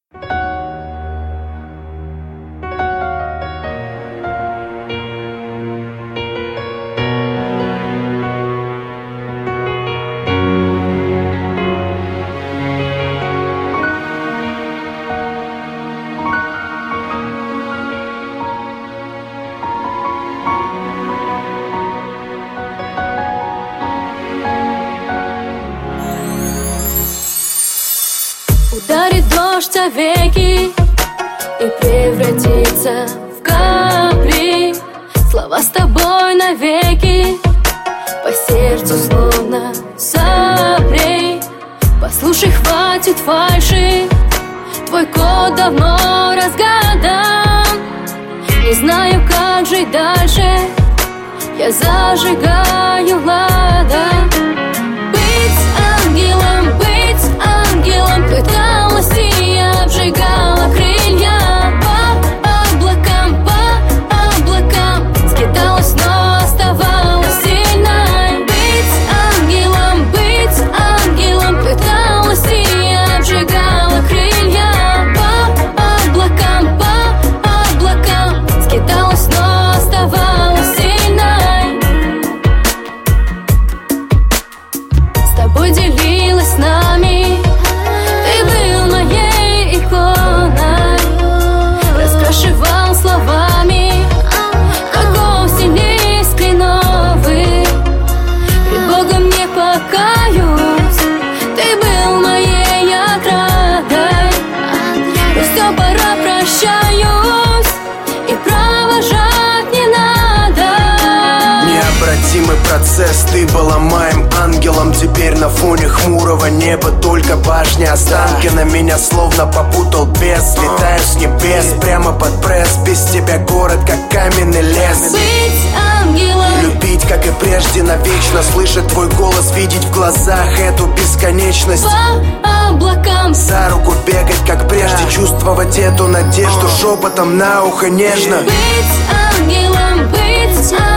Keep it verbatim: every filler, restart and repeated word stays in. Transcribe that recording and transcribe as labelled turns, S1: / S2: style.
S1: Ударит дождь о веки и превратится в капли. Слова с тобой навеки, по сердцу словно сопли. Послушай, хватит фальши, твой код давно разгадан. Не знаю, как жить дальше, я зажигаю ладан. Быть ангелом, быть ангелом, пыталась и я обжигала крылья. По облакам, по облакам скиталась, но оставалась сильной. Быть ангелом, быть ангелом, пыталась и я обжигала крылья. По облакам, по облакам скиталась, но оставалась сильной. С тобой делилась с нами, ты был моей иконой, раскрашивал словами, как осень лист кленовый. Пред Богом не покаюсь, ты был моей оградой. Но все, пора, прощаюсь, и провожать не надо.
S2: Необратимый процесс, ты была моим ангелом. Теперь на фоне хмурого неба только башни Останкино. Меня словно попутал бес, летаю с небес прямо под пресс. Без тебя город как каменный лес.
S1: Быть ангелом,
S2: любить, как и прежде, навечно. Слышать твой голос, видеть в глазах эту бесконечность.
S1: по облакам,
S2: За руку бегать, как прежде, чувствовать эту надежду шепотом на ухо нежно.
S1: быть ангелом, быть ангелом.